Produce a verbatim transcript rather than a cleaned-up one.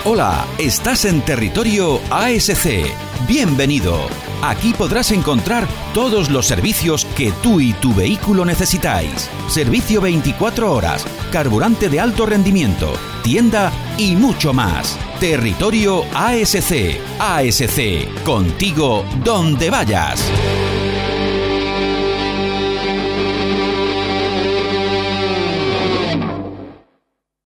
Hola, estás en territorio A S C. Bienvenido. Aquí podrás encontrar todos los servicios que tú y tu vehículo necesitáis. Servicio veinticuatro horas, carburante de alto rendimiento, tienda y mucho más. Territorio A S C. A S C, contigo donde vayas.